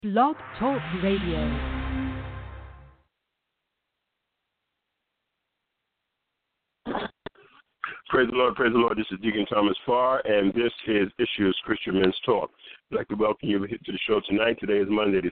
Blog Talk Radio. Praise the Lord, praise the Lord. This is Deacon Thomas Farr, and this is Issues Christian Men's Talk. I'd like to welcome you to the show tonight. Today is Monday,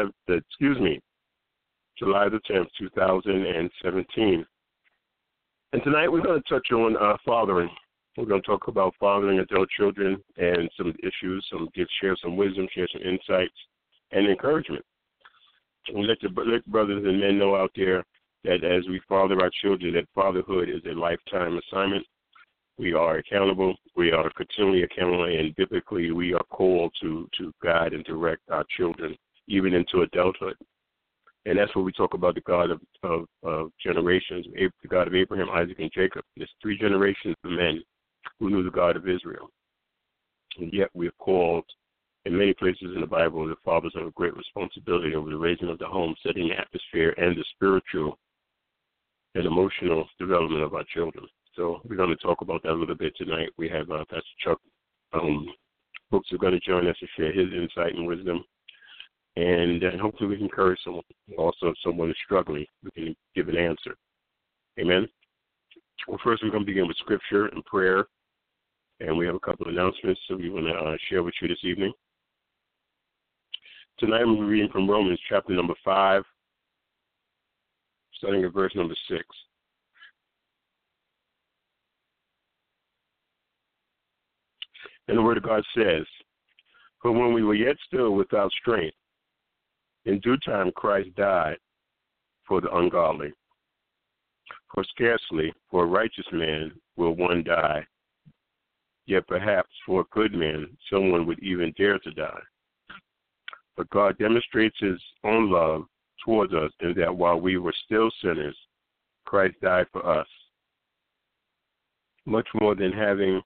July the 10th, 2017. And tonight we're going to touch on fathering. We're going to talk about fathering adult children and some issues, share some wisdom, share some insights, and encouragement. And let brothers and men know out there that as we father our children, that fatherhood is a lifetime assignment. We are accountable. We are continually accountable, and biblically we are called to guide and direct our children, even into adulthood. And that's what we talk about, the God of generations, the God of Abraham, Isaac, and Jacob. There's 3 generations of men who knew the God of Israel. And yet we are called, in many places in the Bible, the fathers have a great responsibility over the raising of the home, setting the atmosphere, and the spiritual and emotional development of our children. So we're going to talk about that a little bit tonight. We have Pastor Chuck Brooks is going to join us to share his insight and wisdom. And hopefully we can encourage someone. Also, if someone is struggling, we can give an answer. Amen? Well, first we're going to begin with scripture and prayer. And we have a couple of announcements that we want to share with you this evening. Tonight we're reading from Romans chapter number 5, starting at verse number 6. And the Word of God says, "For when we were yet still without strength, in due time Christ died for the ungodly. For scarcely for a righteous man will one die, yet perhaps for a good man someone would even dare to die. But God demonstrates his own love towards us in that while we were still sinners, Christ died for us. Much more than having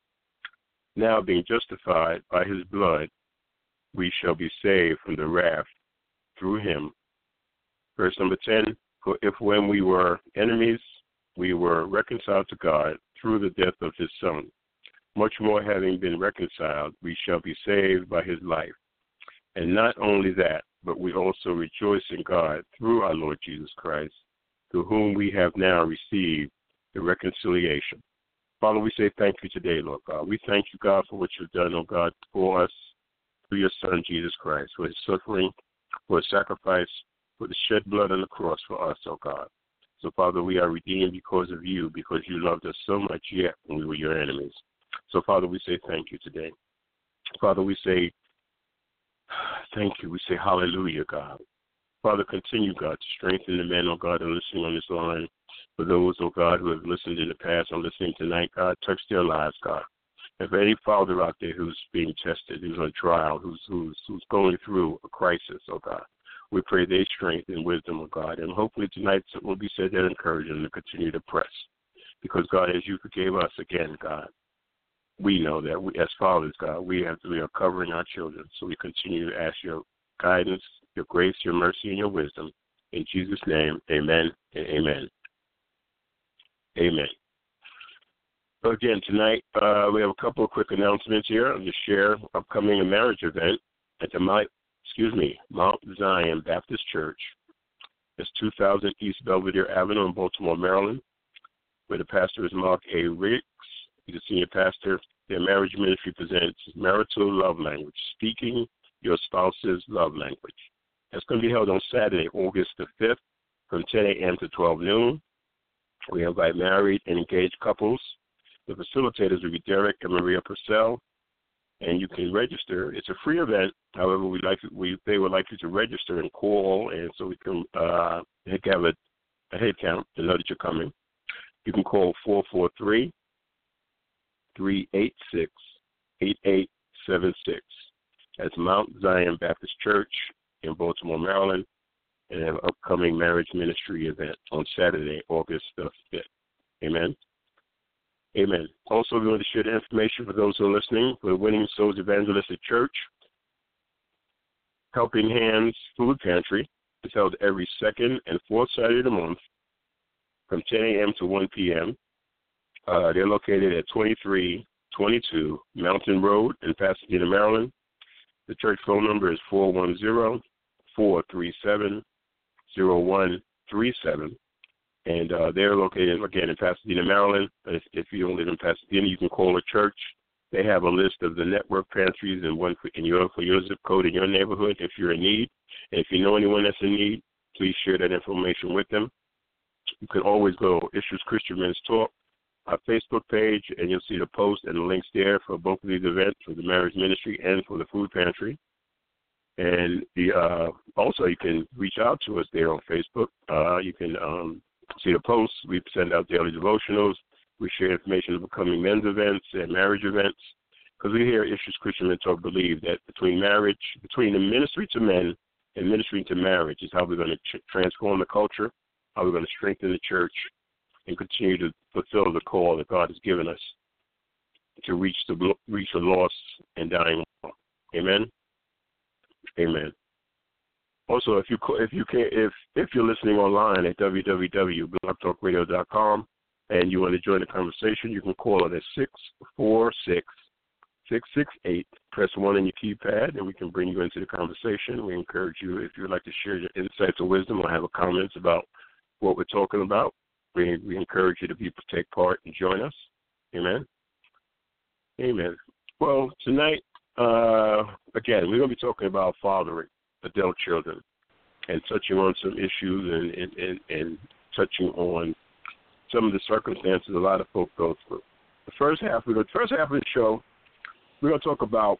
now been justified by his blood, we shall be saved from the wrath through him." Verse number 10, "For if when we were enemies, we were reconciled to God through the death of his Son, much more having been reconciled, we shall be saved by his life. And not only that, but we also rejoice in God through our Lord Jesus Christ, through whom we have now received the reconciliation." Father, we say thank you today, Lord God. We thank you, God, for what you've done, oh God, for us, through your Son, Jesus Christ, for his suffering, for his sacrifice, for the shed blood on the cross for us, oh God. So, Father, we are redeemed because of you, because you loved us so much yet when we were your enemies. So, Father, we say thank you today. Father, we say thank you. We say hallelujah, God. Father, continue, God, to strengthen the men, oh God, who are listening on this line. For those, oh God, who have listened in the past and listening tonight, God, touch their lives, God. If any father out there who's being tested, who's on trial, who's going through a crisis, oh God, we pray their strength and wisdom, oh God. And hopefully tonight it will be said that encourage them to continue to press. Because, God, as you forgave us again, God, we know that we, as fathers, God, we are covering our children. So we continue to ask your guidance, your grace, your mercy, and your wisdom. In Jesus' name, amen and amen. Amen. So again, tonight we have a couple of quick announcements here. I'll just share upcoming marriage event at the Mount Zion Baptist Church. It's 2000 East Belvedere Avenue in Baltimore, Maryland, where the pastor is Mark A. Riggs. He's a senior pastor. Their marriage ministry presents Marital Love Language, Speaking Your Spouse's Love Language. That's going to be held on Saturday, August the 5th, from 10 a.m. to 12 noon. We invite married and engaged couples. The facilitators will be Derek and Maria Purcell, and you can register. It's a free event. However, they would like you to register and call, and so we can have a head count to know that you're coming. You can call 443-386-8876. That's Mount Zion Baptist Church in Baltimore, Maryland, and have an upcoming marriage ministry event on Saturday, August the 5th. Amen. Amen. Also, we want to share the information for those who are listening for the Winning Souls Evangelistic Church. Helping Hands Food Pantry is held every second and fourth Saturday of the month from 10 a.m. to 1 p.m. They're located at 2322 Mountain Road in Pasadena, Maryland. The church phone number is 410-437-0137. And they're located, again, in Pasadena, Maryland. If you don't live in Pasadena, you can call a church. They have a list of the network pantries and one for your zip code in your neighborhood if you're in need. And if you know anyone that's in need, please share that information with them. You can always go Issues Christian Men's Talk, our Facebook page, and you'll see the post and the links there for both of these events, for the marriage ministry and for the food pantry. And also you can reach out to us there on Facebook. You can see the posts. We send out daily devotionals. We share information of upcoming men's events and marriage events. Because we here at Issues Christian Men Talk believe that between the ministry to men and ministry to marriage is how we're going to transform the culture, how we're going to strengthen the church, and continue to fulfill the call that God has given us to reach the lost and dying world. Amen. Amen. Also, if you're listening online at www.blogtalkradio.com and you want to join the conversation, you can call it at 646-668. Press 1 on your keypad, and we can bring you into the conversation. We encourage you, if you would like to share your insights or wisdom or have comments about what we're talking about, we encourage you to take part and join us. Amen. Amen. Well, tonight, again, we're going to be talking about fathering adult children and touching on some issues and touching on some of the circumstances a lot of folks go through. The first half of the show, we're going to talk about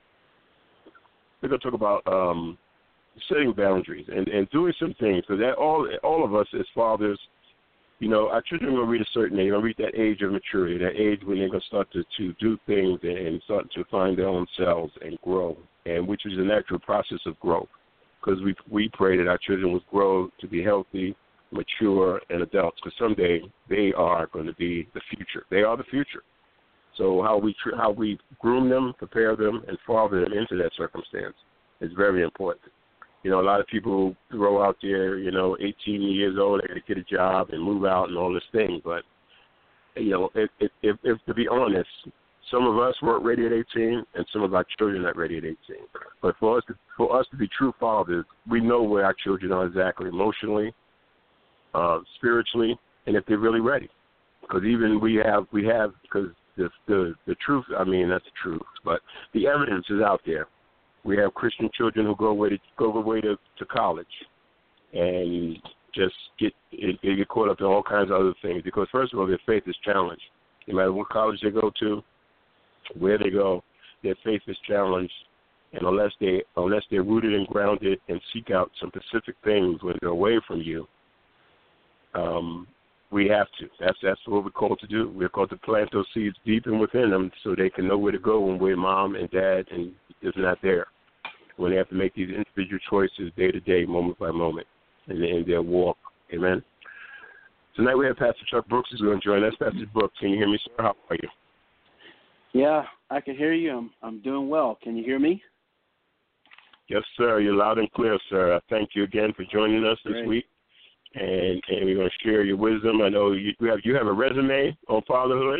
setting boundaries and doing some things, because that all of us as fathers, you know, our children will reach a certain age, reach that age of maturity, that age when they're going to start to do things and start to find their own selves and grow, and which is a natural process of growth, because we pray that our children will grow to be healthy, mature, and adults, because someday they are going to be the future. They are the future. So how we groom them, prepare them, and father them into that circumstance is very important. You know, a lot of people grow out there, 18 years old, they got to get a job and move out and all this thing. But, if to be honest, some of us weren't ready at 18, and some of our children are not ready at 18. But for us to be true fathers, we know where our children are exactly emotionally, spiritually, and if they're really ready. Because even we have because the truth, that's the truth, but the evidence is out there. We have Christian children who go away to college and just get caught up in all kinds of other things, because first of all, their faith is challenged. No matter what college they go to, where they go, their faith is challenged, and unless they're rooted and grounded and seek out some specific things when they're away from you, we have to. That's what we're called to do. We're called to plant those seeds deep and within them so they can know where to go when where mom and dad is not there, when they have to make these individual choices day to day, moment by moment, in their walk. Amen. Tonight we have Pastor Chuck Brooks who's going to join us. Pastor Brooks, can you hear me, sir? How are you? Yeah, I can hear you. I'm doing well. Can you hear me? Yes, sir. You're loud and clear, sir. Thank you again for joining us this Great. week. And we're going to share your wisdom. I know you have a resume on fatherhood.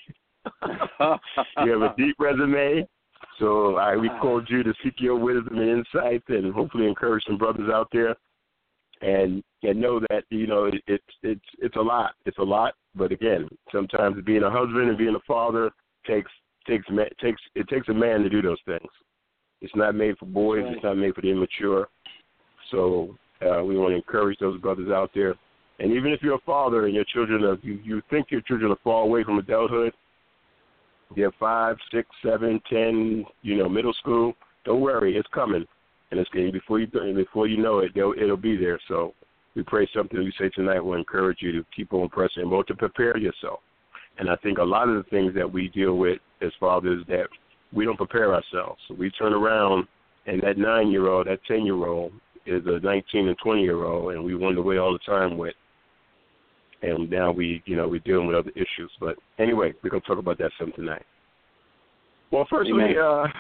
You have a deep resume. So we called you to seek your wisdom and insight, and hopefully encourage some brothers out there, and know that it's a lot. It's a lot. But again, sometimes being a husband and being a father takes a man to do those things. It's not made for boys. Right. It's not made for the immature. So we want to encourage those brothers out there. And even if you're a father and your children you think your children are far away from adulthood, they're 5, 6, 7, 10, middle school, don't worry, it's coming. And it's getting before you know it, it'll be there. So we pray something we say tonight will encourage you to keep on pressing, but to prepare yourself. And I think a lot of the things that we deal with as fathers that we don't prepare ourselves. So we turn around and that 9-year-old, that 10-year-old is a 19 and 20-year-old, and we wonder away all the time with. And now we're dealing with other issues. But anyway, we're going to talk about that some tonight. Well, first, let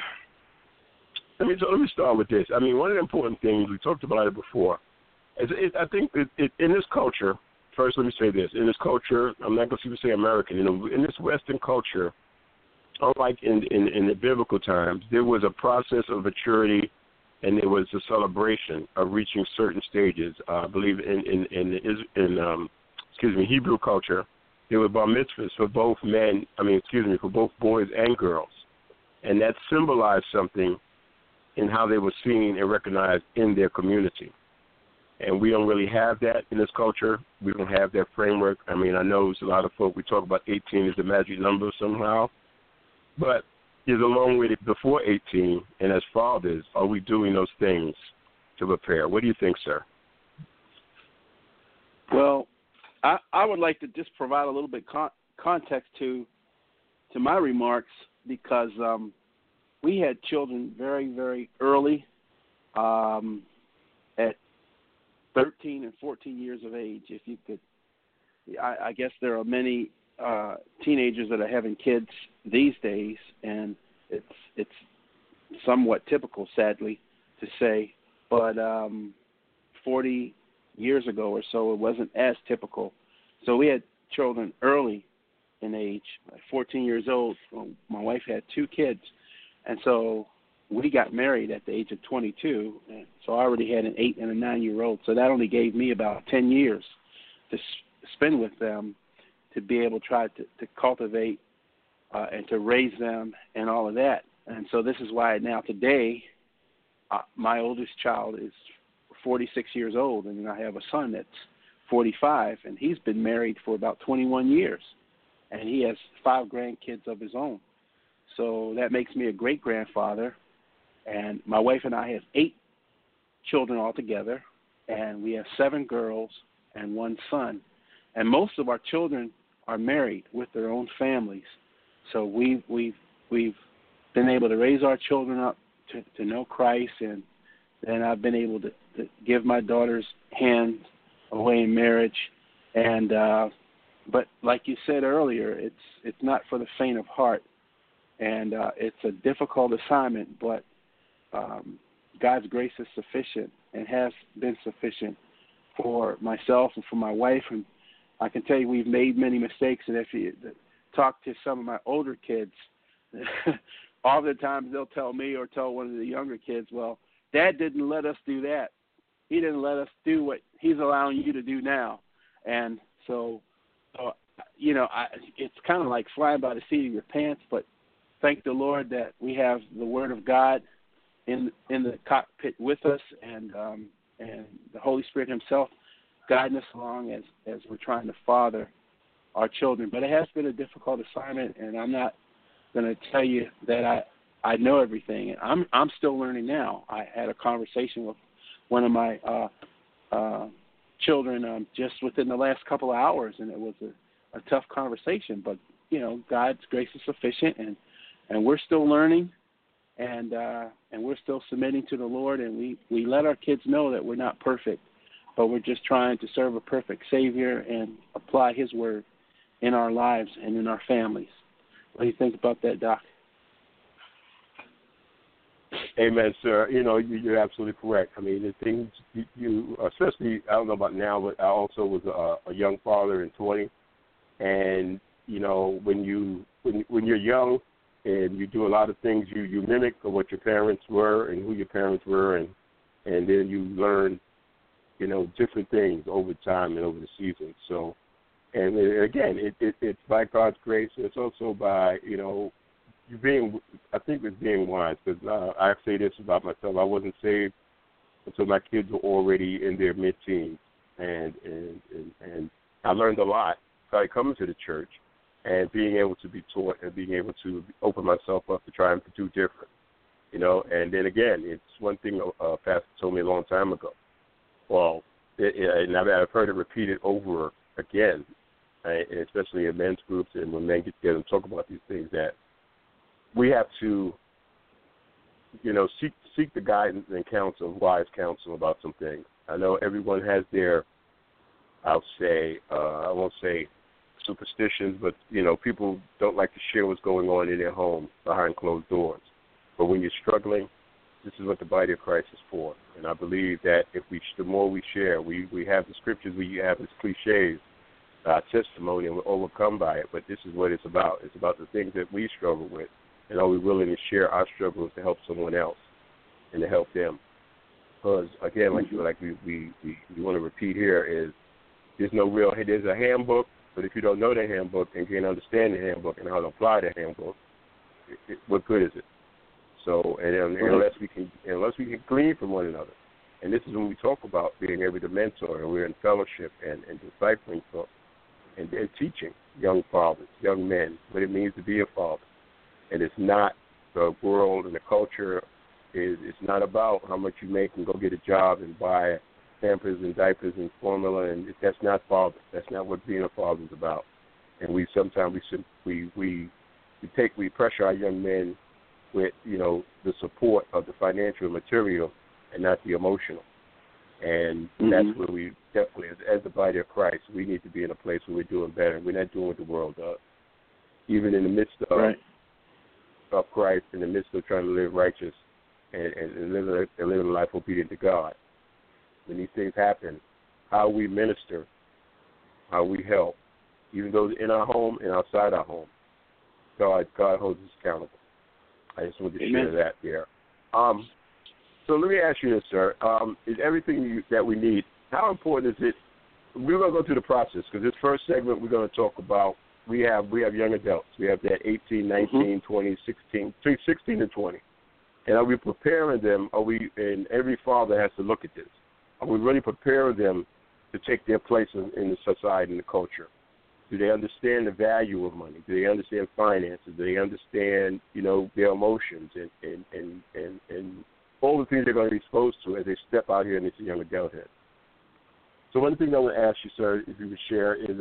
me start with this. One of the important things, we talked about it before, I think in this culture, first let me say this. In this culture, I'm not going to say American, in this Western culture, unlike in the biblical times, there was a process of maturity, and there was a celebration of reaching certain stages. I believe in Hebrew culture, there were bar mitzvahs for both for both boys and girls, and that symbolized something in how they were seen and recognized in their community. And we don't really have that in this culture. We don't have that framework. I mean, I know there's a lot of folk, we talk about 18 as the magic number somehow, but there's a long way before 18, and as fathers, are we doing those things to prepare? What do you think, sir? Well, I would like to just provide a little bit context to my remarks, because we had children very, very early, at 13 and 14 years of age. If you could, I guess there are many teenagers that are having kids these days, and it's somewhat typical, sadly to say, but 40 years ago or so, it wasn't as typical. So we had children early in age, like 14 years old. My wife had 2 kids, and so we got married at the age of 22, and so I already had an 8 and a 9-year-old. So that only gave me about 10 years to spend with them, to be able to try to cultivate and to raise them and all of that. And so this is why now today, my oldest child is 46 years old, and I have a son that's 45, and he's been married for about 21 years, and he has 5 grandkids of his own. So that makes me a great-grandfather, and my wife and I have 8 children altogether, and we have 7 girls and 1 son. And most of our children are married with their own families. So we've been able to raise our children up to know Christ, and then I've been able to give my daughter's hand away in marriage. And but like you said earlier, it's not for the faint of heart, and it's a difficult assignment, but God's grace is sufficient and has been sufficient for myself and for my wife. And I can tell you we've made many mistakes, and if you talk to some of my older kids, all the times they'll tell me or tell one of the younger kids, well, Dad didn't let us do that. He didn't let us do what he's allowing you to do now. And so, it's kind of like flying by the seat of your pants, but thank the Lord that we have the Word of God in the cockpit with us, and the Holy Spirit Himself guiding us along as we're trying to father our children. But it has been a difficult assignment, and I'm not going to tell you that I know everything. I'm still learning now. I had a conversation with one of my children just within the last couple of hours, and it was a tough conversation. But God's grace is sufficient, and we're still learning, and we're still submitting to the Lord, and we let our kids know that we're not perfect, but we're just trying to serve a perfect Savior and apply His Word in our lives and in our families. What do you think about that, Doc? Amen, sir. You're absolutely correct. I mean, the things you especially, I don't know about now, but I also was a young father in 20, and when you're young and you do a lot of things, you mimic of what your parents were and who your parents were, and then you learn, different things over time and over the seasons. So, and again, it's by God's grace, and it's also by I think it's being wise, because I say this about myself. I wasn't saved until my kids were already in their mid-teens, and I learned a lot by coming to the church and being able to be taught and being able to open myself up to try and do different, And then again, it's one thing a pastor told me a long time ago. Well, and I've heard it repeated over again, especially in men's groups and when men get together and talk about these things, that we have to, seek the guidance and wise counsel about some things. I know everyone has their, I won't say superstitions, but, people don't like to share what's going on in their home behind closed doors. But when you're struggling, this is what the body of Christ is for. And I believe that the more we share, we have the scriptures, we have these cliches, our testimony, and we're overcome by it. But this is what it's about. It's about the things that we struggle with, and are we willing to share our struggles to help someone else and to help them? Because again, like we want to repeat here is there's a handbook, but if you don't know the handbook and can't understand the handbook and how to apply the handbook, what good is it? So, unless we can glean from one another, and this is when we talk about being able to mentor, and we're in fellowship and discipling folks and teaching young fathers, young men, what it means to be a father. And it's not the world and the culture. It's not about how much you make and go get a job and buy Pampers and diapers and formula, and that's not father. That's not what being a father is about. And we sometimes we pressure our young men with the support of the financial and material, and not the emotional. And that's where we definitely, as the body of Christ, we need to be in a place where we're doing better. We're not doing what the world does, even in the midst of Christ, in the midst of trying to live righteous and live a life obedient to God. When these things happen, how we minister, how we help, even those in our home and outside our home, God holds us accountable. I just wanted to share that there. So let me ask you this, sir. Is everything that we need, how important is it? We're going to go through the process because this first segment we're going to talk about, we have young adults. We have that 18, 19, 20, 16, between 16 and 20. And are we preparing them? And every father has to look at this. Are we really preparing them to take their place in the society and the culture? Do they understand the value of money? Do they understand finances? Do they understand, their emotions and all the things they're going to be exposed to as they step out here in this young adulthood? So one thing I want to ask you, sir, if you would share, is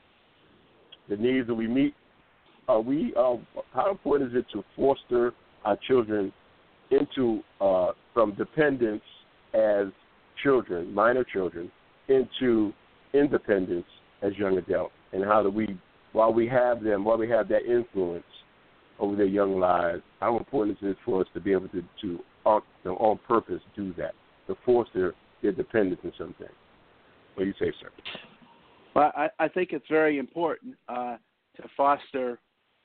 the needs that we meet. How important is it to foster our children into from dependence as children, minor children, into independence as young adults? And how do we, while we have that influence over their young lives, how important is it for us to be able to on purpose do that, to force their dependence in something? What do you say, sir? Well, I think it's very important to foster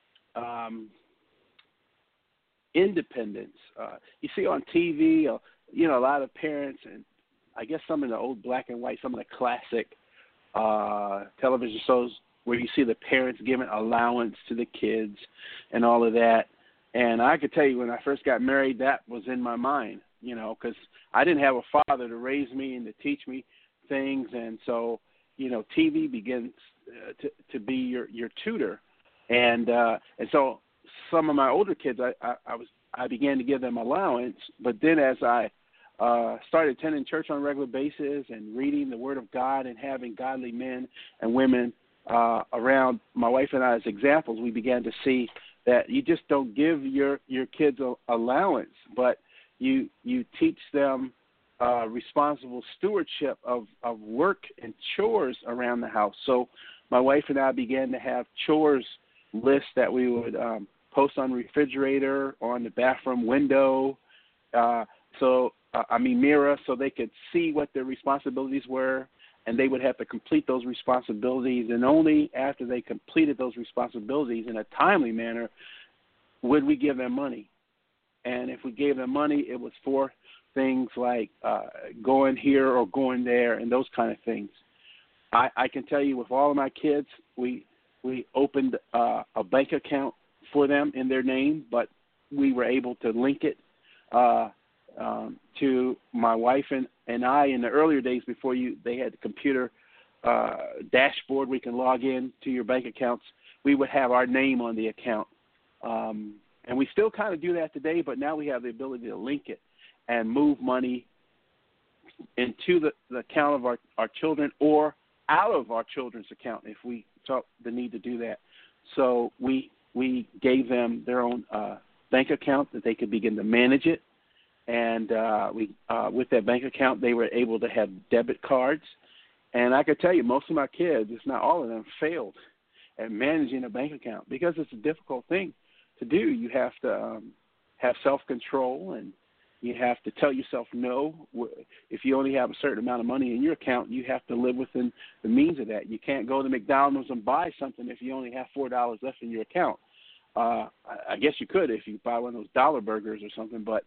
independence. You see on TV, a lot of parents, and I guess some of the old black and white, some of the classic television shows where you see the parents giving allowance to the kids and all of that. And I could tell you when I first got married, that was in my mind, because I didn't have a father to raise me and to teach me things. And so, TV begins to be your tutor. And so some of my older kids, I began to give them allowance. But then as I started attending church on a regular basis and reading the Word of God and having godly men and women around my wife and I as examples, we began to see that you just don't give your kids allowance, but you teach them responsible stewardship of work and chores around the house. So my wife and I began to have chores lists that we would post on the refrigerator, on the bathroom window, mirror, so they could see what their responsibilities were, and they would have to complete those responsibilities. And only after they completed those responsibilities in a timely manner would we give them money. And if we gave them money, it was for things like going here or going there and those kind of things. I can tell you with all of my kids, we opened a bank account for them in their name, but we were able to link it to my wife and I in the earlier days before they had the computer dashboard. We can log in to your bank accounts. We would have our name on the account. And we still kind of do that today, but now we have the ability to link it and move money into the account of our children or out of our children's account if we felt the need to do that. So we gave them their own bank account that they could begin to manage it. And with that bank account, they were able to have debit cards. And I could tell you, most of my kids, if not all of them, failed at managing a bank account because it's a difficult thing to do. You have to have self-control You have to tell yourself no. If you only have a certain amount of money in your account, you have to live within the means of that. You can't go to McDonald's and buy something if you only have $4 left in your account. I guess you could if you buy one of those dollar burgers or something, but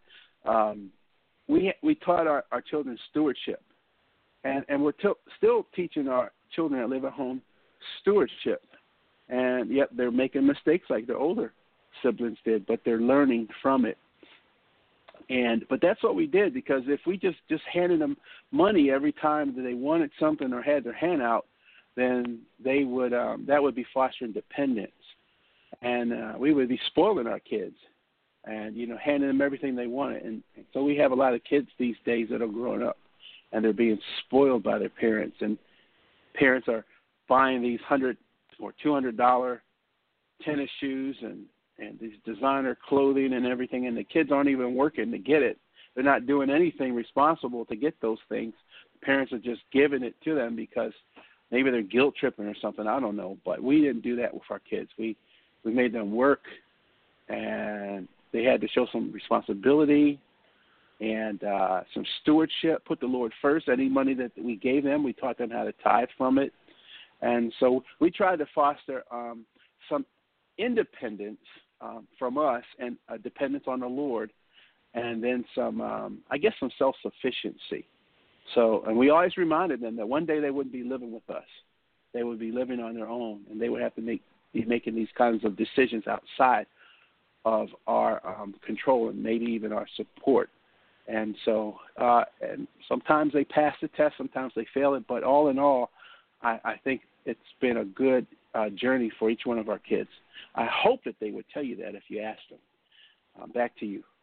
we taught our children stewardship, and we're still teaching our children that live at home stewardship, and yet they're making mistakes like their older siblings did, but they're learning from it. But that's what we did, because if we just handed them money every time that they wanted something or had their hand out, then they would that would be fostering dependence, and we would be spoiling our kids, and handing them everything they wanted. And so we have a lot of kids these days that are growing up, and they're being spoiled by their parents, and parents are buying these $100 or $200 tennis shoes and these designer clothing and everything, and the kids aren't even working to get it. They're not doing anything responsible to get those things. The parents are just giving it to them because maybe they're guilt tripping or something. I don't know, but we didn't do that with our kids. We made them work, and they had to show some responsibility and some stewardship, put the Lord first. Any money that we gave them, we taught them how to tithe from it. And so we tried to foster some independence from us and a dependence on the Lord, and then some self-sufficiency. So, and we always reminded them that one day they wouldn't be living with us. They would be living on their own, and they would have to be making these kinds of decisions outside of our control and maybe even our support. And so, and sometimes they pass the test, sometimes they fail it, but all in all, I think it's been a good journey for each one of our kids. I hope that they would tell you that if you asked them. Back to you.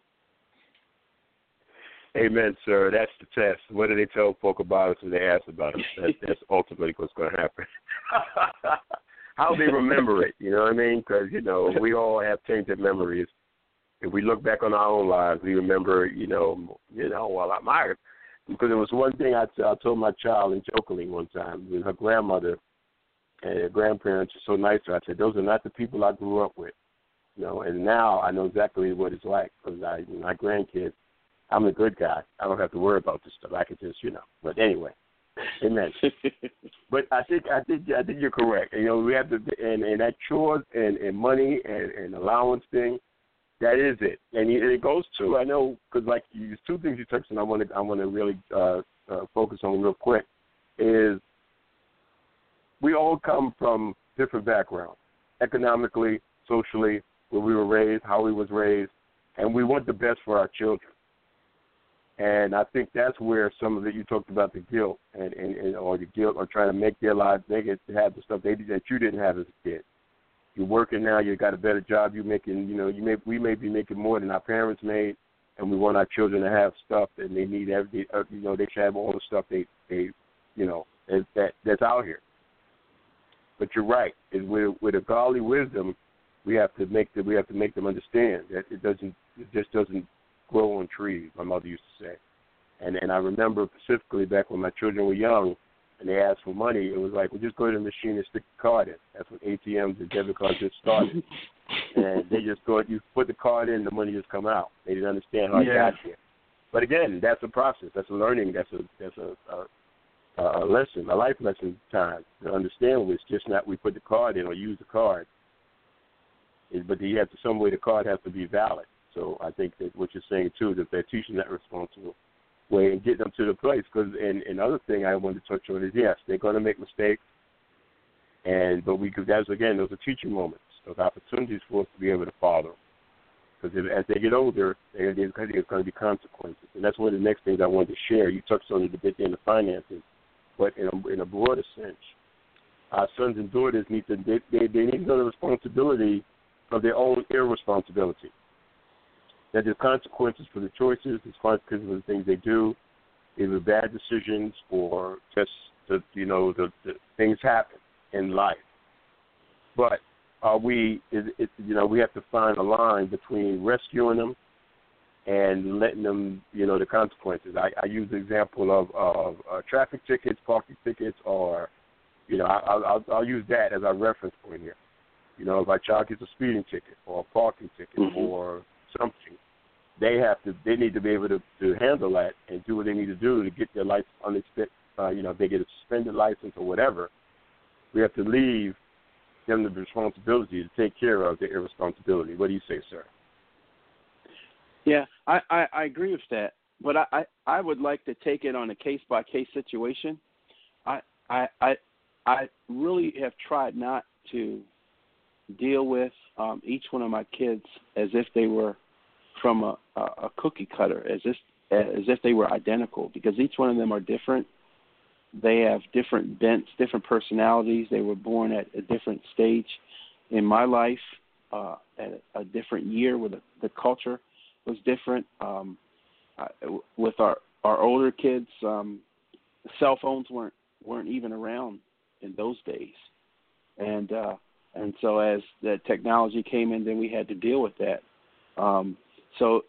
Amen, sir. That's the test. What do they tell folk about us when they ask about us? That's ultimately what's going to happen. How they remember it, you know what I mean? Because, we all have tainted memories. If we look back on our own lives, we remember, because it was one thing I told my child in jokingly one time, with her grandmother and her grandparents are so nice to her. I said, those are not the people I grew up with, and now I know exactly what it's like, because my grandkids, I'm a good guy. I don't have to worry about this stuff. I can just, But anyway, amen. But I think you're correct. We have to, and that chores and money and allowance thing, that is it. And it goes to, I know, because like there's two things you touched on I want to really focus on real quick, is we all come from different backgrounds, economically, socially, where we were raised, how we was raised, and we want the best for our children. And I think that's where some of it, you talked about the guilt or the guilt or trying to make their lives, they get to have the stuff that you didn't have as a kid. You're working now, you got a better job, you're making, we may be making more than our parents made, and we want our children to have stuff that they need they should have all the stuff that's out here. But you're right, is with a godly wisdom, we have to make them understand that it just doesn't grow on trees, my mother used to say. And I remember specifically back when my children were young and they asked for money, it was like, well, just go to the machine and stick the card in. That's when ATMs and debit cards just started. And they just thought you put the card in, the money just come out. They didn't understand how it got there. But again, that's a process. That's a learning. That's a lesson, a life lesson time to understand. It's just not we put the card in or use the card. But some way the card has to be valid. So I think that what you're saying, too, that they're teaching that responsible way and getting them to the place. Because another thing I wanted to touch on is, yes, they're going to make mistakes. But those are teaching moments, those opportunities for us to be able to follow. Because as they get older, there's going to be consequences. And that's one of the next things I wanted to share. You touched on it a bit in the finances, but in a broader sense, our sons and daughters need to know the responsibility of their own irresponsibility. That there's consequences for the choices, there's consequences for the things they do, either bad decisions or just the things happen in life. But we have to find a line between rescuing them and letting them, the consequences. I use the example of traffic tickets, parking tickets, or, I'll use that as our reference point here. If our child gets a speeding ticket or a parking ticket or something, they need to be able to handle that and do what they need to do to get their life unexpected. If they get a suspended license or whatever, we have to leave them the responsibility to take care of their irresponsibility. What do you say, sir? Yeah, I agree with that, but I would like to take it on a case-by-case situation. I really have tried not to deal with each one of my kids as if they were from a cookie cutter, as if they were identical, because each one of them are different. They have different bents, different personalities. They were born at a different stage in my life, at a different year where the culture was different. With our older kids, cell phones weren't even around in those days, and so as the technology came in, then we had to deal with that. So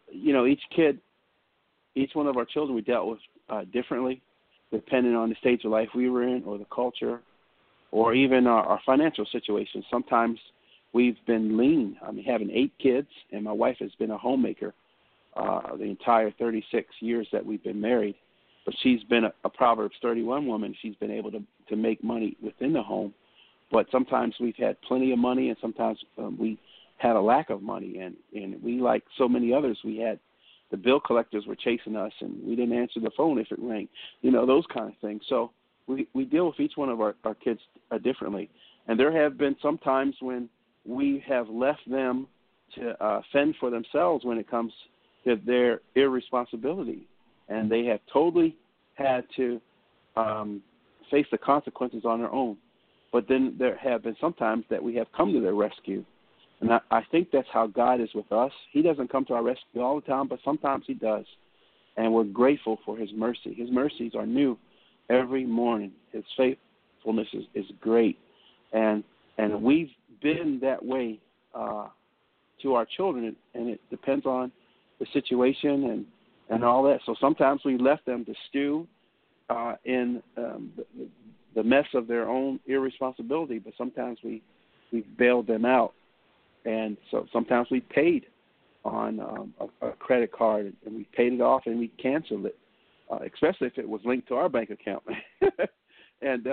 each one of our children we dealt with differently, depending on the stage of life we were in, or the culture, or even our financial situation. Sometimes we've been lean. I mean, having 8 kids, and my wife has been a homemaker the entire 36 years that we've been married. But she's been a Proverbs 31 woman. She's been able to make money within the home. But sometimes we've had plenty of money, and sometimes we had a lack of money. And we, like so many others, we had the bill collectors were chasing us, and we didn't answer the phone if it rang, those kind of things. So we deal with each one of our kids differently. And there have been some times when we have left them to fend for themselves when it comes to their irresponsibility. And they have totally had to face the consequences on their own. But then there have been some times that we have come to their rescue. And I think that's how God is with us. He doesn't come to our rescue all the time, but sometimes he does. And we're grateful for his mercy. His mercies are new every morning. His faithfulness is great. And we've been that way to our children, and it depends on the situation and all that. So sometimes we left them to stew in the mess of their own irresponsibility, but sometimes we bailed them out. And so sometimes we paid on a credit card, and we paid it off, and we canceled it, especially if it was linked to our bank account. And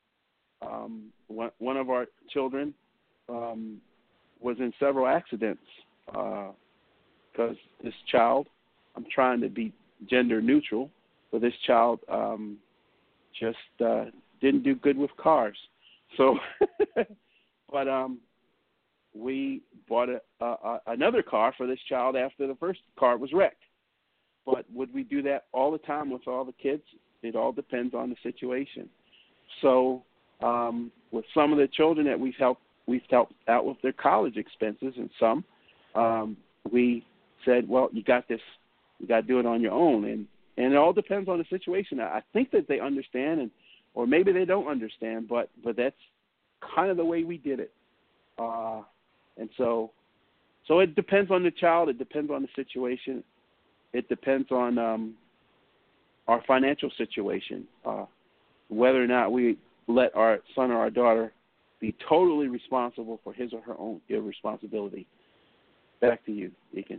one of our children was in several accidents because this child, I'm trying to be gender neutral, but this child just didn't do good with cars. So, but we bought another car for this child after the first car was wrecked. But would we do that all the time with all the kids? It all depends on the situation. So with some of the children that we've helped out with their college expenses, and some we said, well, you got this. You got to do it on your own. And it all depends on the situation. I think that they understand, or maybe they don't understand, but that's kind of the way we did it. And so it depends on the child. It depends on the situation. It depends on our financial situation, whether or not we let our son or our daughter be totally responsible for his or her own irresponsibility. Back to you, Deacon.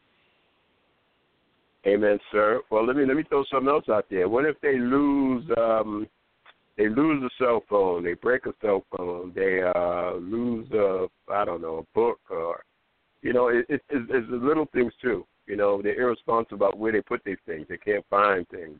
Amen, sir. Well, let me throw something else out there. What if they lose a cell phone, they break a cell phone, they lose a book, or it's the little things too. They're irresponsible about where they put these things. They can't find things.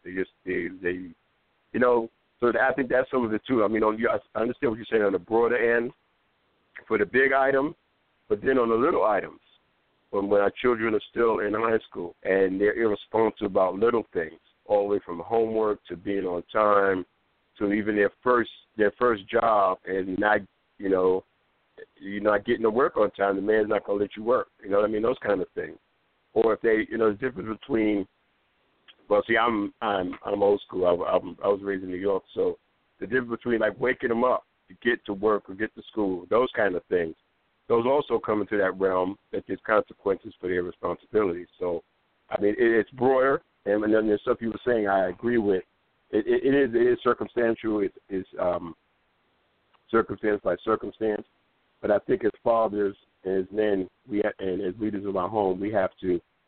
So I think that's some of it too. I mean, I understand what you're saying on the broader end for the big items, but then on the little items, when our children are still in high school and they're irresponsible about little things, all the way from homework to being on time to even their first job, and you're not getting to work on time, the man's not going to let you work. You know what I mean? Those kind of things. Or if they, the difference between, well, see, I'm old school. I was raised in New York, so the difference between like waking them up to get to work or get to school, those kind of things, those also come into that realm that there's consequences for their responsibilities. So, I mean, it's broader, and then there's stuff you were saying I agree with. It is circumstantial. It's circumstance by circumstance. But I think as fathers and as men, and as leaders of our home, we have to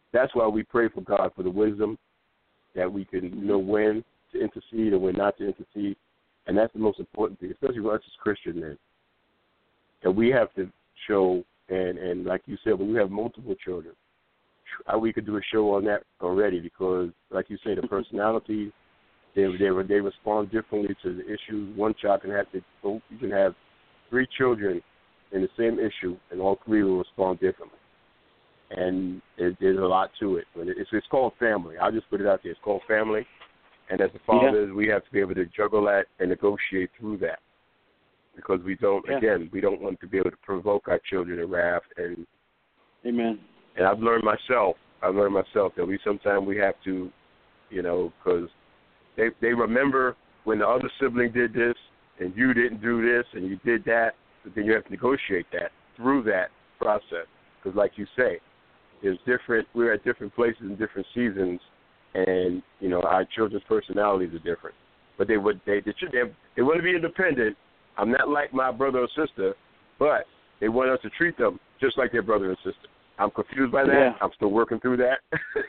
that's why we pray for God for the wisdom that we can know when to intercede and when not to intercede. And that's the most important thing, especially for us as Christian men. And we have to show, and like you said, when you have multiple children, we could do a show on that already because, like you say, the personalities, they respond differently to the issues. One child can have you can have 3 children in the same issue, and all 3 will respond differently. And there's a lot to it. It's called family. I'll just put it out there. It's called family. And as the fathers, we have to be able to juggle that and negotiate through that. Because we don't, again, we don't want to be able to provoke our children to wrath. And Amen. And I've learned myself that sometimes we have to, because they remember when the other sibling did this and you didn't do this and you did that, but then you have to negotiate that through that process. Because like you say, we're at different places in different seasons, and our children's personalities are different. But they want to be independent. I'm not like my brother or sister, but they want us to treat them just like their brother and sister. I'm confused by that. Yeah. I'm still working through that.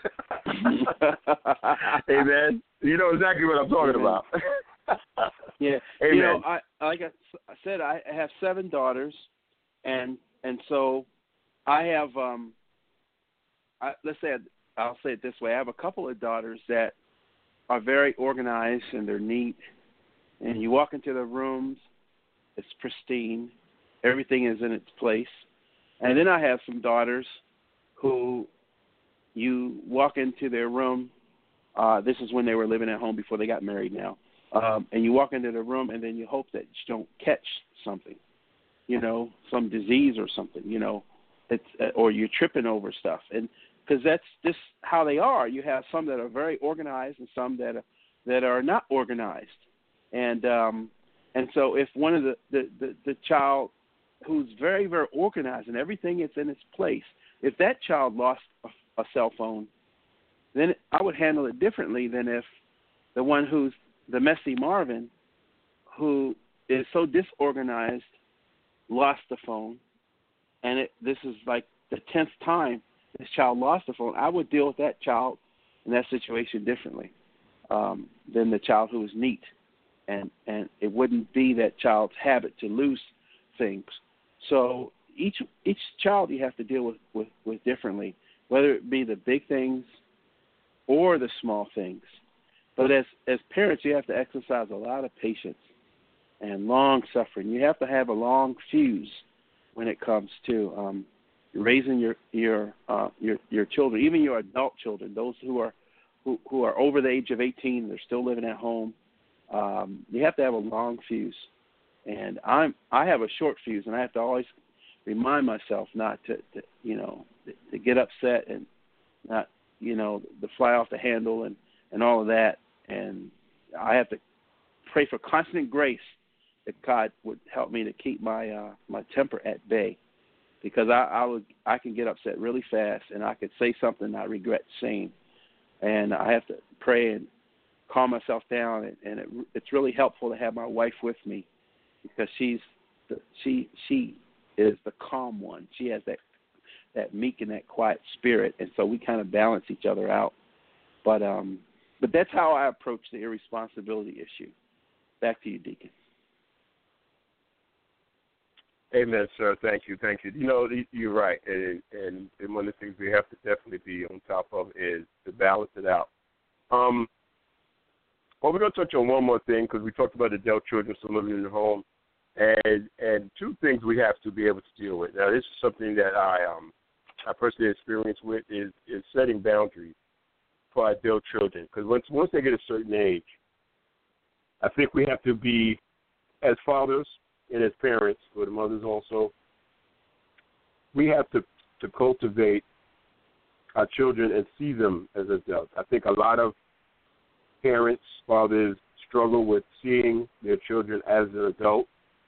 Amen. You know exactly what I'm talking about. Yeah. Amen. Like I said, I have 7 daughters, and so I have I'll say it this way. I have a couple of daughters that are very organized and they're neat. And you walk into the rooms, it's pristine. Everything is in its place. And then I have some daughters who you walk into their room. This is when they were living at home before they got married now. And you walk into the room and then you hope that you don't catch something, some disease or something, or you're tripping over stuff. And because that's just how they are. You have some that are very organized and some that are not organized. And so if one of the child who's very, very organized and everything is in its place, if that child lost a cell phone, then I would handle it differently than if the one who's the messy Marvin, who is so disorganized, lost the phone, and this is like the 10th time this child lost the phone. I would deal with that child in that situation differently than the child who was neat, and it wouldn't be that child's habit to lose things. So each child you have to deal with differently, whether it be the big things or the small things. But as parents, you have to exercise a lot of patience and long suffering. You have to have a long fuse when it comes to raising your children, even your adult children, those who are over the age of 18, they're still living at home. You have to have a long fuse, and I have a short fuse, and I have to always remind myself not to get upset and not to fly off the handle and all of that. And I have to pray for constant grace that God would help me to keep my temper at bay, because I can get upset really fast, and I could say something I regret saying, and I have to pray and calm myself down. And it's really helpful to have my wife with me, because she is the calm one. She has that meek and that quiet spirit, and so we kind of balance each other out. But that's how I approach the irresponsibility issue. Back to you, Deacon. Amen, sir. Thank you. You're right. And one of the things we have to definitely be on top of is to balance it out. Well, we're going to touch on one more thing, because we talked about adult children still living in the home, and 2 things we have to be able to deal with. Now, this is something that I personally experienced with is setting boundaries for our adult children, because once they get a certain age, I think we have to be, as fathers and as parents, or the mothers also, we have to cultivate our children and see them as adults. I think a lot of parents, fathers, struggle with seeing their children as an adult.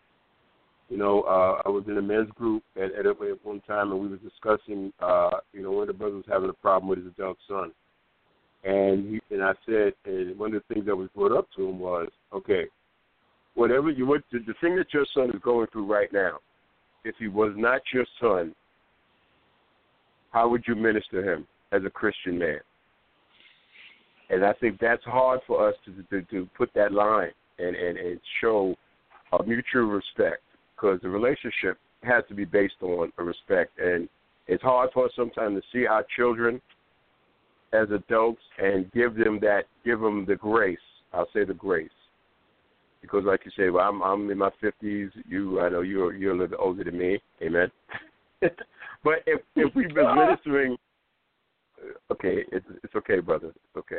I was in a men's group at one time, and we were discussing, one of the brothers was having a problem with his adult son. And I said, and one of the things that was brought up to him was, okay, the thing that your son is going through right now, if he was not your son, how would you minister him? as a Christian man. And I think that's hard for us to put that line and show a mutual respect, because the relationship has to be based on a respect. And it's hard for us sometimes to see our children as adults and give them the grace. I'll say the grace. Because like you say, well, I'm in my 50s. I know you're a little bit older than me. Amen. But if we've been ministering, okay, it's okay, brother. It's okay.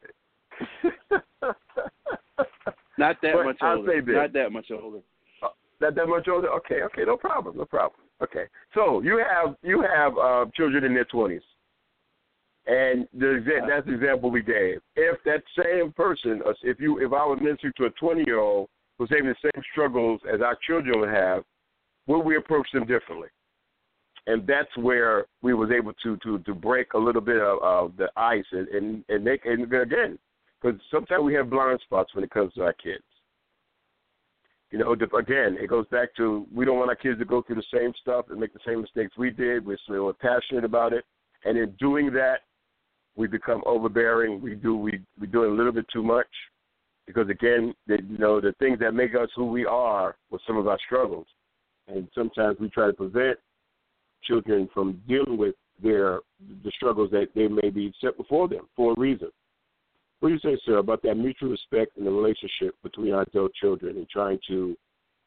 Not that much older. Not that much older. Okay, no problem. Okay, so you have children in their 20s, and that's the example we gave. If that same person, if I was ministering to a 20-year-old who's having the same struggles as our children would have, will we approach them differently? And that's where we was able to break a little bit of the ice and again, because sometimes we have blind spots when it comes to our kids. You know, again, it goes back to we don't want our kids to go through the same stuff and make the same mistakes we did. We're so passionate about it, and in doing that, we become overbearing. We do a little bit too much, because again, the things that make us who we are were some of our struggles, and sometimes we try to prevent children from dealing with the struggles that they may be set before them for a reason. What do you say, sir, about that mutual respect and the relationship between our adult children and trying to,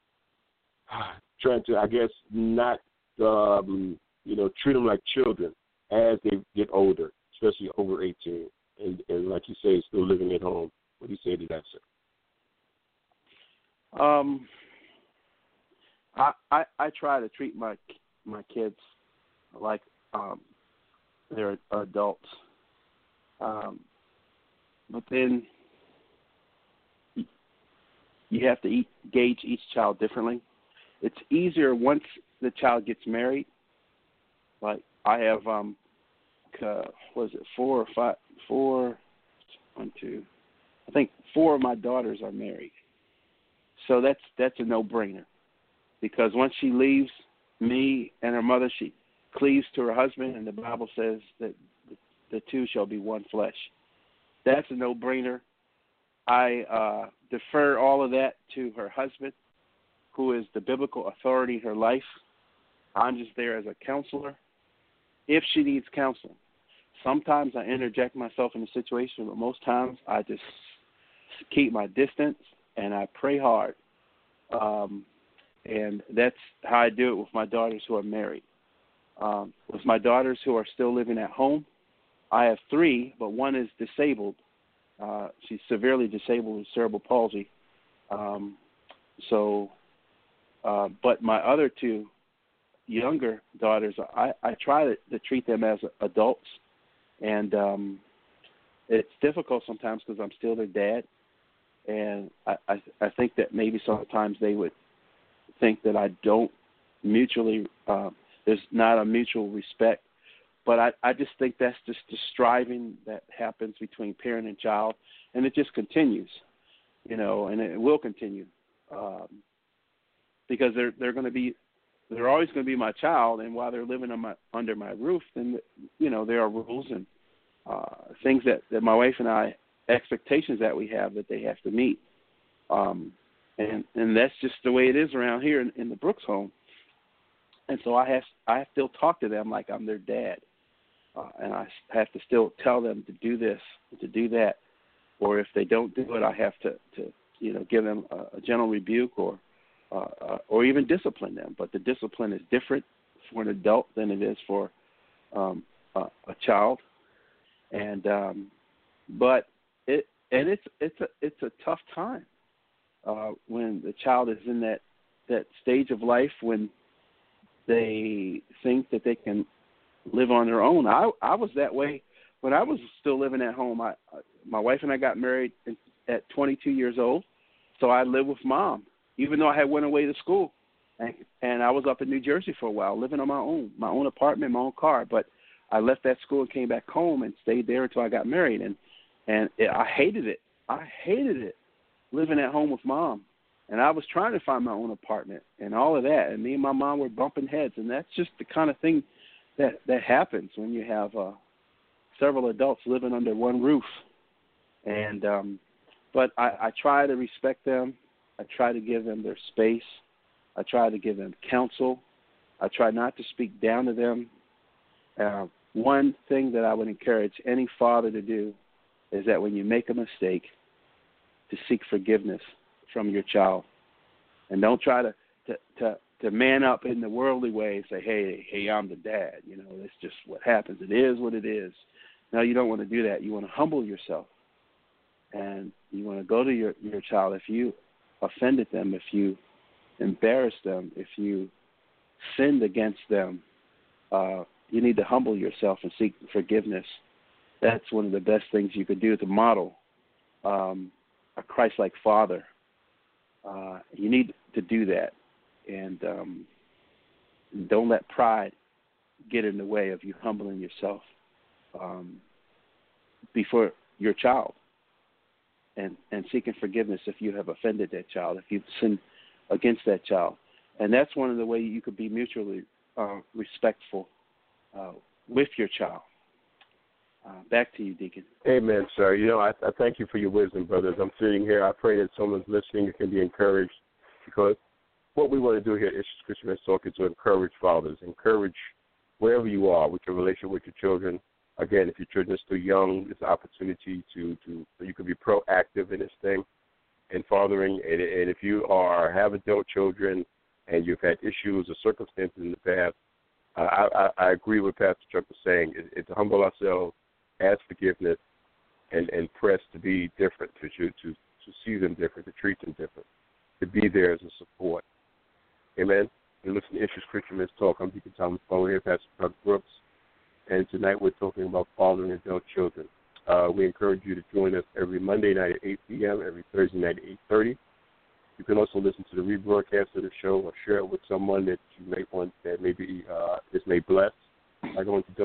I guess, not, treat them like children as they get older, especially over 18, and like you say, still living at home? What do you say to that, sir? I try to treat my kids like they're adults. But then you have to gauge each child differently. It's easier once the child gets married. Like I have, I think 4 of my daughters are married. So that's a no-brainer, because once she leaves me and her mother, she cleaves to her husband, and the Bible says that the two shall be one flesh. That's a no-brainer. I defer all of that to her husband, who is the biblical authority in her life. I'm just there as a counselor if she needs counseling. Sometimes I interject myself in the situation, but most times I just keep my distance and I pray hard. And that's how I do it with my daughters who are married. With my daughters who are still living at home, I have 3, but one is disabled. She's severely disabled with cerebral palsy. But my other 2 younger daughters, I try to treat them as adults. And it's difficult sometimes because I'm still their dad. And I think that maybe sometimes they would think that I don't there's not a mutual respect. But I just think that's just the striving that happens between parent and child, and it just continues, and it will continue, because they're always going to be my child, and while they're living under my roof, then there are rules and things that my wife and I, expectations that we have that they have to meet, and that's just the way it is around here in the Brooks home, and so I still talk to them like I'm their dad. And I have to still tell them to do this, to do that, or if they don't do it, I have to give them a gentle rebuke or even discipline them. But the discipline is different for an adult than it is for a child, and but it's a tough time when the child is in that stage of life when they think that they can live on their own. I was that way when I was still living at home. My wife and I got married at 22 years old, so I lived with Mom, even though I had went away to school, and I was up in New Jersey for a while, living on my own apartment, my own car. But I left that school and came back home and stayed there until I got married, and I hated it. I hated it, living at home with Mom, and I was trying to find my own apartment and all of that, and me and my mom were bumping heads, and that's just the kind of thing that happens when you have several adults living under one roof. And but I try to respect them. I try to give them their space. I try to give them counsel. I try not to speak down to them. One thing that I would encourage any father to do is that when you make a mistake, to seek forgiveness from your child. And don't try to man up in the worldly way and say, hey, I'm the dad. You know, it's just what happens. It is what it is. No, you don't want to do that. You want to humble yourself. And you want to go to your child. If you offended them, if you embarrassed them, if you sinned against them, you need to humble yourself and seek forgiveness. That's one of the best things you could do to model a Christ-like father. You need to do that. And don't let pride get in the way of you humbling yourself before your child and seeking forgiveness if you have offended that child, if you've sinned against that child. And that's one of the ways you could be mutually respectful with your child. Back to you, Deacon. Amen, sir. You know, I thank you for your wisdom, brothers. I'm sitting here. I pray that someone's listening and can be encouraged, because what we want to do here at Christian Men's Talk is to encourage fathers, encourage wherever you are with your relationship with your children. Again, if your children are still young, there's an opportunity to you can be proactive in this thing in fathering. And if you have adult children and you've had issues or circumstances in the past, I agree with Pastor Chuck was saying. It's to humble ourselves, ask forgiveness, and press to be different, to see them different, to treat them different, to be there as a support. Amen. You're listening to Issues Christian Men's Talk. I'm Deacon Thomas Bowen here, Pastor Chuck Brooks, and tonight we're talking about fathering adult children. We encourage you to join us every Monday night at 8 p.m., every Thursday night at 8:30. You can also listen to the rebroadcast of the show or share it with someone that you may want, that maybe this may bless, by going to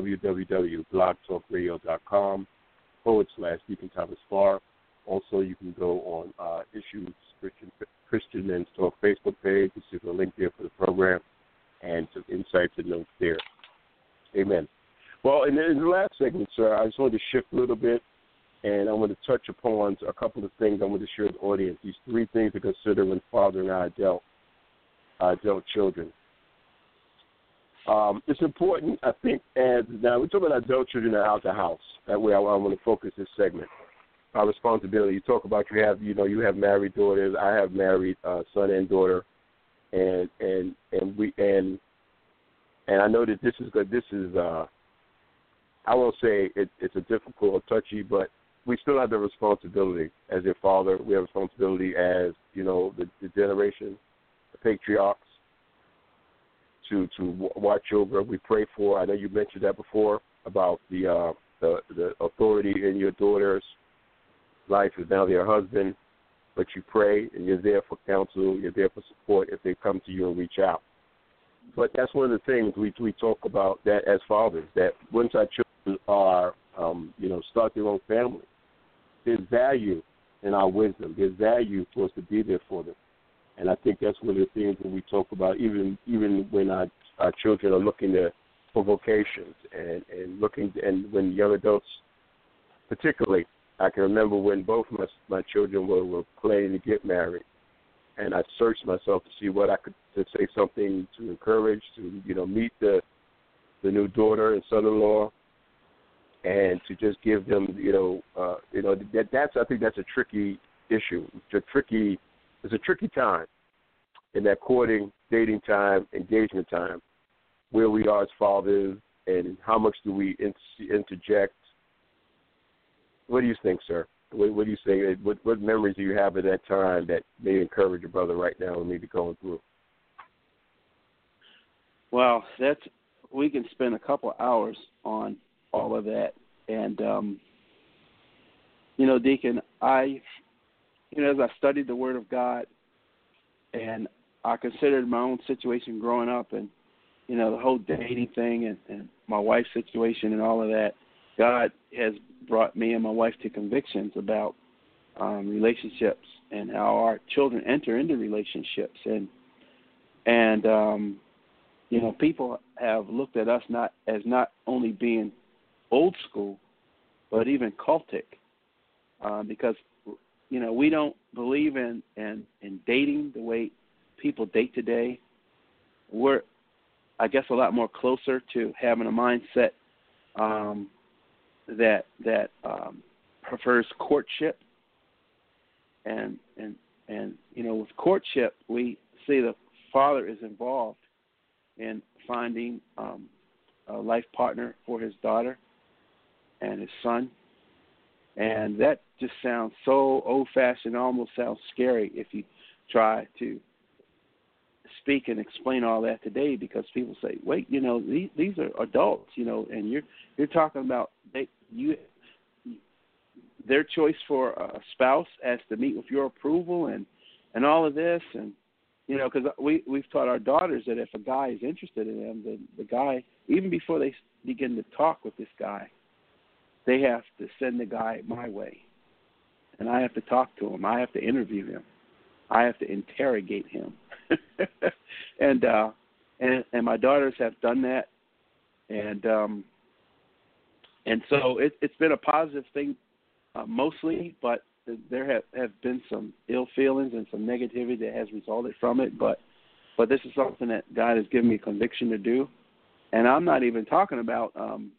www.blogtalkradio.com/Deacon Thomas Farr. Also, you can go on Issues Christian Men's Talk Facebook page. You see the link there for the program and some insights and notes there. Amen. Well, in the last segment, sir, I just wanted to shift a little bit, and I want to touch upon a couple of things I want to share with the audience. These 3 things to consider when fathering our adult children. It's important, I think, as now we're talking about adult children that are out of the house. That way I want to focus this segment. Our responsibility. You talk about you have married daughters. I have married son and daughter, and I know that this is I won't say it's a difficult or touchy, but we still have the responsibility as their father. We have responsibility as, the generation, the patriarchs, to watch over. We pray for. I know you mentioned that before about the authority in your daughter's life is now their husband, but you pray and you're there for counsel. You're there for support if they come to you and reach out. But that's one of the things we talk about that as fathers, that once our children are, start their own family, there's value in our wisdom. There's value for us to be there for them. And I think that's one of the things that we talk about, even when our children are looking for vocations and looking, and when young adults, particularly, I can remember when both my children were planning to get married, and I searched myself to see what I could to say something to encourage, to meet the new daughter and son-in-law, and to just give them, that's I think that's a tricky issue. It's a tricky time in that courting, dating time, engagement time, where we are as fathers, and how much do we interject. What do you think, sir? What do you say? What memories do you have of that time that may encourage your brother right now and maybe going through? Well, we can spend a couple hours on all of that. And, Deacon, as I studied the Word of God, and I considered my own situation growing up, and, the whole dating thing and my wife's situation and all of that, God has brought me and my wife to convictions about relationships and how our children enter into relationships. And people have looked at us not only being old school, but even cultic, because we don't believe in dating the way people date today. We're, I guess, a lot more closer to having a mindset that prefers courtship, and with courtship we see the father is involved in finding a life partner for his daughter and his son, and that just sounds so old-fashioned, almost sounds scary if you try to speak and explain all that today, because people say, wait, these are adults, and you're talking about their choice for a spouse has to meet with your approval and all of this, and because we've taught our daughters that if a guy is interested in them, then the guy, even before they begin to talk with this guy, they have to send the guy my way, and I have to talk to him. I have to interview him. I have to interrogate him. and my daughters have done that, and so it's been a positive thing mostly, but there have been some ill feelings and some negativity that has resulted from it. But this is something that God has given me conviction to do, and I'm not even talking about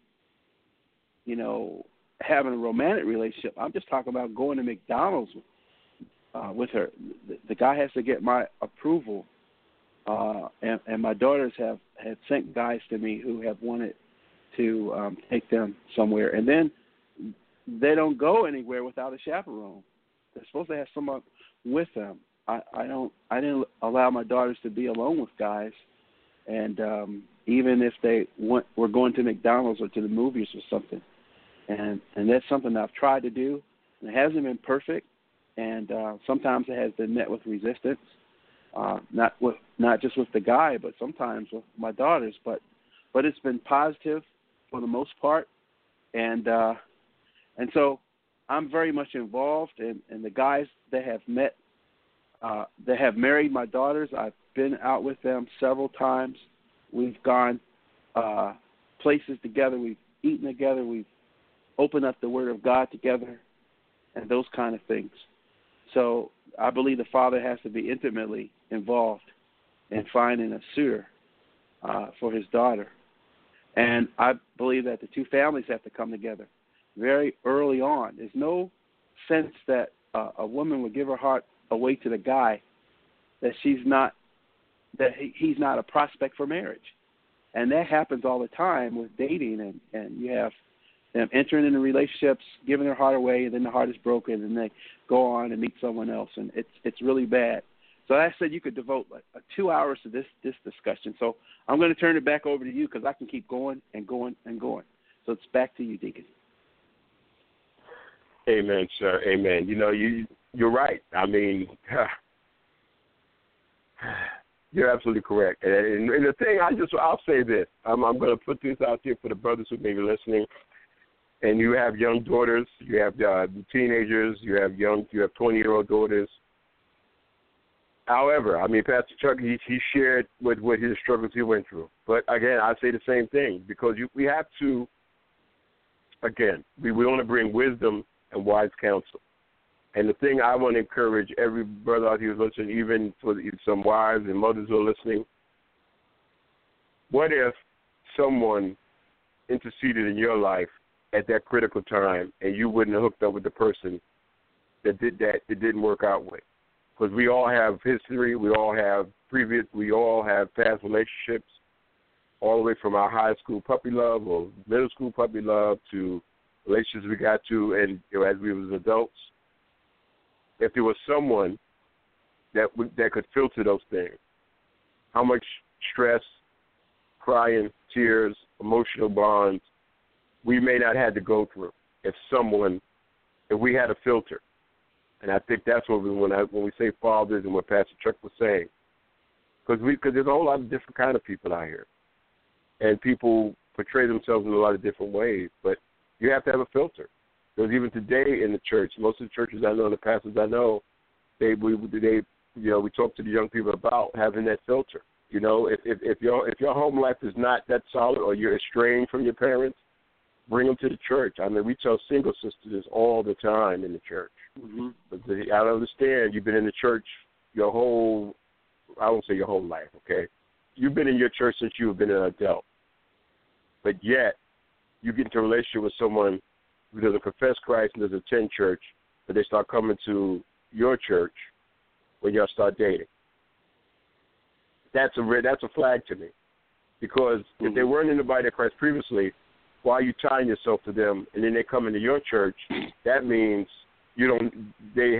having a romantic relationship. I'm just talking about going to McDonald's with her. The guy has to get my approval, and my daughters have sent guys to me who have wanted to take them somewhere, and then they don't go anywhere without a chaperone. They're supposed to have someone with them. I didn't allow my daughters to be alone with guys, and even if they were going to McDonald's or to the movies or something, and that's something I've tried to do, and it hasn't been perfect. And sometimes it has been met with resistance, not just with the guy, but sometimes with my daughters. But it's been positive for the most part, and so I'm very much involved. And the guys that have met, that have married my daughters, I've been out with them several times. We've gone places together. We've eaten together. We've opened up the Word of God together, and those kind of things. So I believe the father has to be intimately involved in finding a suitor for his daughter. And I believe that the two families have to come together very early on. There's no sense that a woman would give her heart away to the guy that he's not a prospect for marriage. And that happens all the time with dating, and you have them entering into relationships, giving their heart away, and then the heart is broken, and they go on and meet someone else, and it's really bad. So I said you could devote 2 hours to this discussion. So I'm going to turn it back over to you because I can keep going and going and going. So it's back to you, Deacon. Amen, sir. Amen. You're right. I mean, you're absolutely correct. And the thing, I'll say this. I'm going to put this out there for the brothers who may be listening. And you have young daughters, you have teenagers, you have 20-year-old daughters. However, I mean, Pastor Chuck, he shared what his struggles he went through. But again, I say the same thing because we have to. Again, we want to bring wisdom and wise counsel. And the thing I want to encourage every brother out here who's listening, even for some wives and mothers who are listening, what if someone interceded in your life at that critical time and you wouldn't have hooked up with the person that didn't work out with? Because we all have history, we all have past relationships, all the way from our high school puppy love or middle school puppy love to relationships we got to and as we was adults. If there was someone that could filter those things, how much stress, crying, tears, emotional bonds we may not have to go through if we had a filter. And I think that's what when we say fathers and what Pastor Chuck was saying. Because there's a whole lot of different kind of people out here. And people portray themselves in a lot of different ways. But you have to have a filter. Because even today in the church, most of the churches I know, the pastors I know, we talk to the young people about having that filter. If your home life is not that solid or you're estranged from your parents, Bring them to the church. I mean, we tell single sisters all the time in the church. Mm-hmm. But I don't understand. You've been in the church your whole, I won't say your whole life, okay? You've been in your church since you've been an adult. But yet, you get into a relationship with someone who doesn't profess Christ and doesn't attend church, but they start coming to your church when y'all start dating. That's a flag to me. Because if they weren't in the body of Christ previously, why are you tying yourself to them and then they come into your church? That means they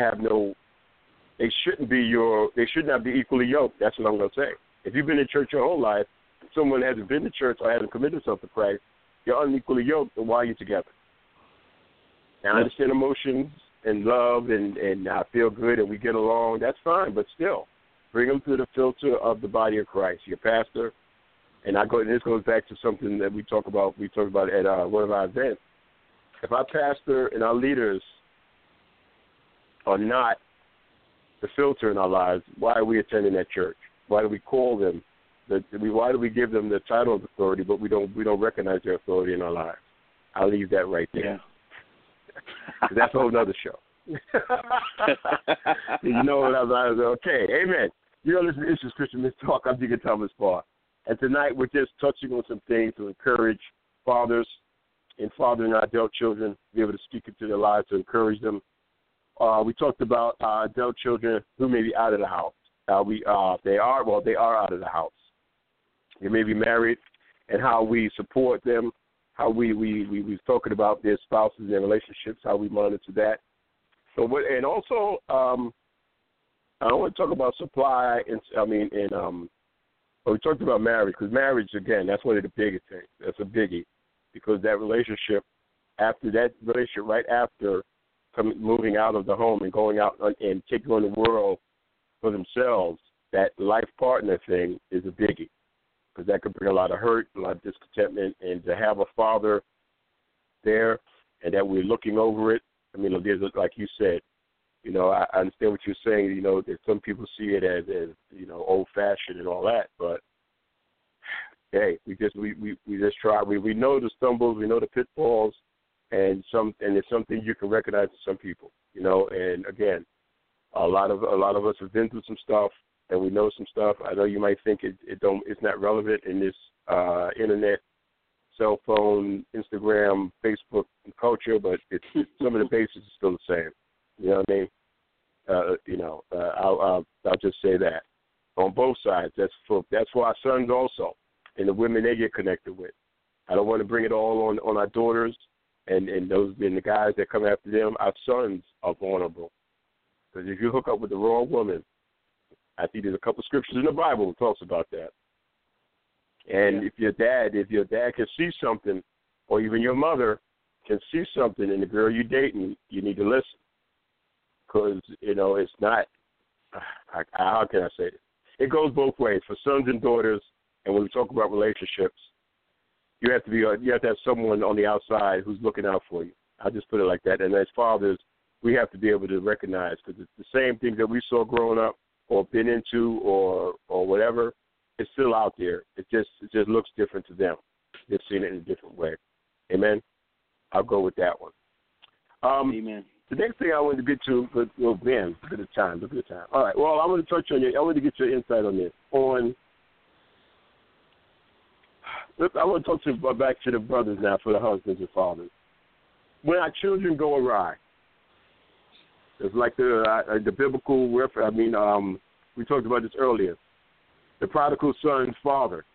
should not be equally yoked. That's what I'm going to say. If you've been in church your whole life, someone hasn't been to church or hasn't committed themselves to Christ, you're unequally yoked, then why are you together? Now, I understand emotions and love and I feel good and we get along. That's fine, but still, bring them through the filter of the body of Christ. Your pastor, and this goes back to something that we talked about at one of our events. If our pastor and our leaders are not the filter in our lives, why are we attending that church? Why do we call them? Why do we give them the title of authority, but we don't recognize their authority in our lives? I'll leave that right there. Yeah. That's a whole other show. You know what I was okay, amen. Listen, this is Christian Men's Talk. I'm Deacon Thomas Barr. And tonight we're just touching on some things to encourage fathers in fathering our adult children, be able to speak into their lives to encourage them. We talked about adult children who may be out of the house. They are out of the house. They may be married, and how we support them, how we was talking about their spouses and their relationships, how we monitor that. So, and also, I don't want to talk about supply, but we talked about marriage, because marriage, again, that's one of the biggest things. That's a biggie, because that relationship, right after moving out of the home and going out and taking on the world for themselves, that life partner thing is a biggie, because that could bring a lot of hurt, a lot of discontentment, and to have a father there and that we're looking over it. I mean, there's, like you said, I understand what you're saying. That some people see it as old-fashioned and all that, but hey, we just try. We know the stumbles, we know the pitfalls, and it's something you can recognize in some people. And again, a lot of us have been through some stuff, and we know some stuff. I know you might think it's not relevant in this internet, cell phone, Instagram, Facebook culture, but it's some of the basics are still the same. You know what I mean? I'll just say that on both sides. That's for our sons also, and the women they get connected with. I don't want to bring it all on our daughters and those and the guys that come after them. Our sons are vulnerable, because if you hook up with the wrong woman, I think there's a couple scriptures in the Bible that talks about that. And if your dad can see something, or even your mother can see something in the girl you're dating, you need to listen. Because, it's not, how can I say it? It goes both ways for sons and daughters. And when we talk about relationships, you have to have someone on the outside who's looking out for you. I'll just put it like that. And as fathers, we have to be able to recognize, because it's the same things that we saw growing up or been into or whatever, it's still out there. It just looks different to them. They've seen it in a different way. Amen? I'll go with that one. Amen. The next thing I wanted to get to, look at the time. All right, well, I want to touch on I want to get your insight on this. I want to talk back to the brothers now, for the husbands and fathers. When our children go awry, it's like the biblical reference. We talked about this earlier. The prodigal son's father,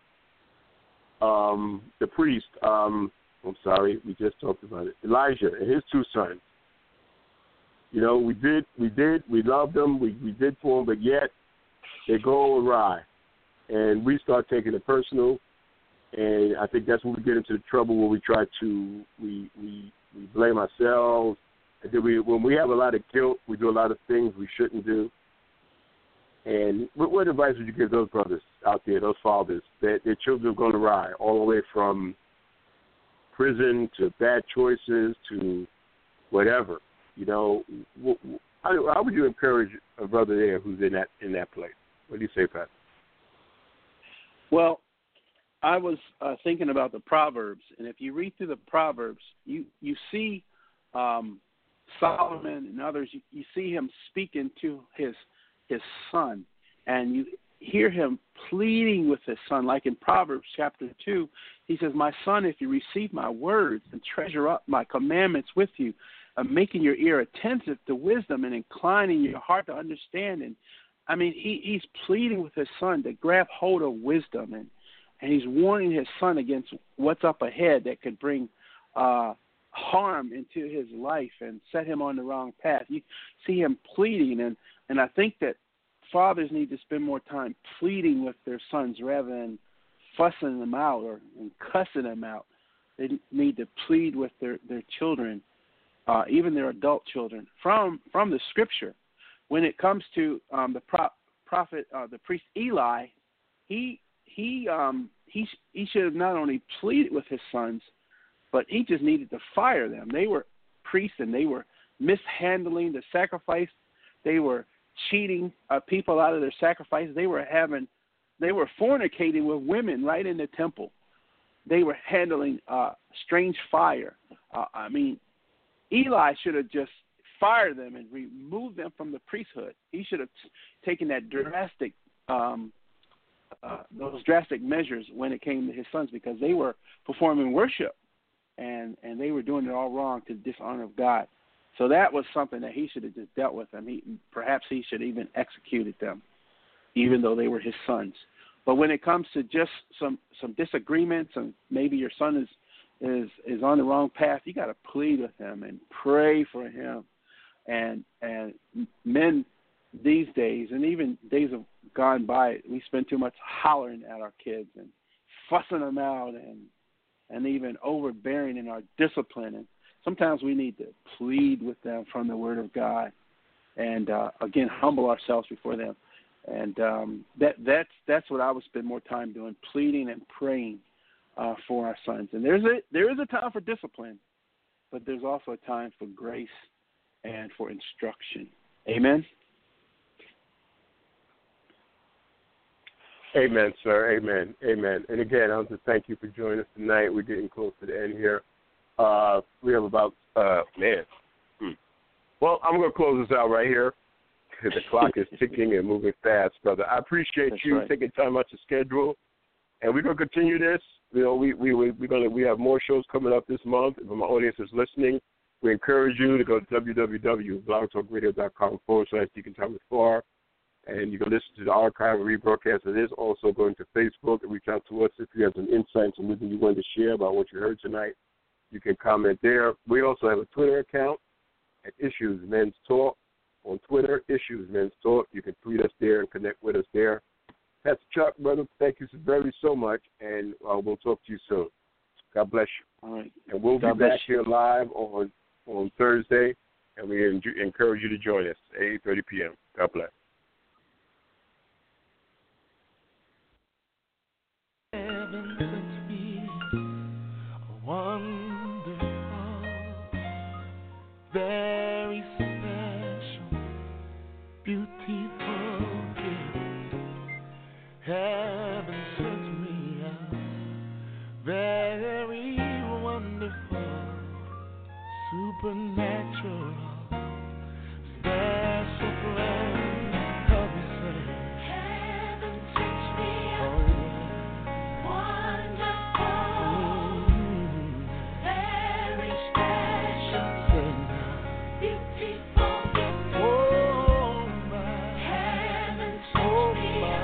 the priest. We just talked about it. Elijah and his two sons. We loved them, we did for them, but yet they go awry, and we start taking it personal, and I think that's when we get into the trouble where we try to we blame ourselves, and then when we have a lot of guilt, we do a lot of things we shouldn't do. And what advice would you give those brothers out there, those fathers, that their children are going awry, all the way from prison to bad choices to whatever? How would you encourage a brother there who's in that place? What do you say, Pat? Well, I was thinking about the Proverbs, and if you read through the Proverbs, you see Solomon and others. You see him speaking to his son, and you hear him pleading with his son. Like in Proverbs chapter 2, he says, "My son, if you receive my words and treasure up my commandments with you, making your ear attentive to wisdom and inclining your heart to understanding." I mean, he's pleading with his son to grab hold of wisdom, and he's warning his son against what's up ahead that could bring harm into his life and set him on the wrong path. You see him pleading, and I think that fathers need to spend more time pleading with their sons rather than fussing them out and cussing them out. They need to plead with their children, even their adult children, from the Scripture. When it comes to the prophet, the priest Eli, he should have not only pleaded with his sons, but he just needed to fire them. They were priests, and they were mishandling the sacrifice. They were cheating people out of their sacrifices. They were fornicating with women right in the temple. They were handling strange fire. Eli should have just fired them and removed them from the priesthood. He should have taken that those drastic measures when it came to his sons, because they were performing worship and they were doing it all wrong to the dishonor of God. So that was something that he should have just dealt with them. Perhaps he should have even executed them, even though they were his sons. But when it comes to just some disagreements, and maybe your son is on the wrong path, you got to plead with him and pray for him. And men these days, and even days have gone by, we spend too much hollering at our kids and fussing them out and even overbearing in our discipline. And sometimes we need to plead with them from the Word of God, and again, humble ourselves before them. And that's what I would spend more time doing, pleading and praying for our sons. And there is a time for discipline, but there's also a time for grace and for instruction. Amen. Amen, sir. Amen. Amen. And again, I want to thank you for joining us tonight. We're getting close to the end here. We have about, Well, I'm going to close this out right here. The clock is ticking and moving fast, brother. I appreciate you taking time out your schedule, and we're going to continue this. You know, we have more shows coming up this month. If my audience is listening, we encourage you to go to www.blogtalkradio.com/Deacon Thomas Farr, and you can listen to the archive and rebroadcast. It is also going to Facebook, and reach out to us if you have some insights and something you want to share about what you heard tonight. You can comment there. We also have a Twitter account at Issues Men's Talk. On Twitter, Issues Men's Talk. You can tweet us there and connect with us there. That's Chuck, brother. Thank you so much, and we'll talk to you soon. God bless you. All right. And we'll be back here live on Thursday, and we encourage you to join us at 8:30 p.m. God bless. Wonderful, very